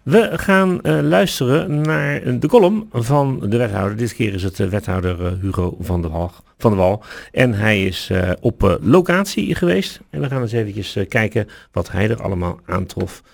We gaan luisteren naar de column van de wethouder. Dit keer is het wethouder Hugo van der Wal. En hij is op locatie geweest. En we gaan eens eventjes kijken wat hij er allemaal aantrof.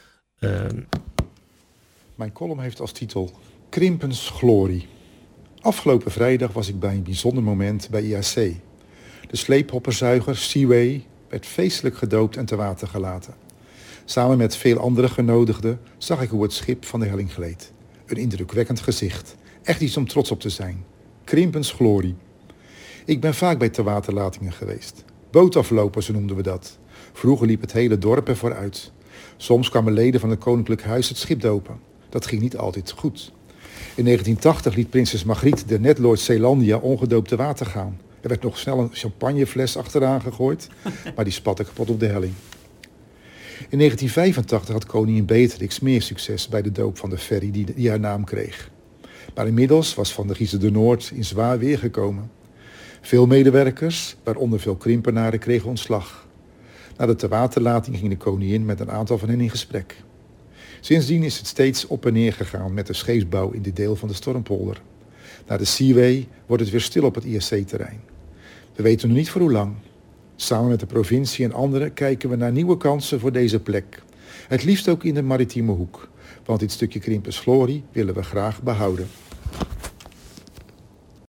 Mijn column heeft als titel Krimpens glorie. Afgelopen vrijdag was ik bij een bijzonder moment bij IAC. De sleephopperzuiger Seaway werd feestelijk gedoopt en te water gelaten. Samen met veel andere genodigden zag ik hoe het schip van de helling gleed. Een indrukwekkend gezicht. Echt iets om trots op te zijn. Krimpens glorie. Ik ben vaak bij tewaterlatingen geweest. Bootaflopen, zo noemden we dat. Vroeger liep het hele dorp ervoor uit. Soms kwamen leden van het Koninklijk Huis het schip dopen. Dat ging niet altijd goed. In 1980 liet prinses Margriet de Netlord Zeelandia ongedoopt te water gaan. Er werd nog snel een champagnefles achteraan gegooid, maar die spatte kapot op de helling. In 1985 had koningin Beatrix meer succes bij de doop van de ferry die haar naam kreeg. Maar inmiddels was Van der Giezen de Noord in zwaar weer gekomen. Veel medewerkers, waaronder veel krimpenaren, kregen ontslag. Na de tewaterlating ging de koningin met een aantal van hen in gesprek. Sindsdien is het steeds op en neer gegaan met de scheepsbouw in dit deel van de Stormpolder. Na de Seaway wordt het weer stil op het IAC-terrein. We weten nog niet voor hoe lang. Samen met de provincie en anderen kijken we naar nieuwe kansen voor deze plek. Het liefst ook in de maritieme hoek, want dit stukje Krimpens glorie willen we graag behouden.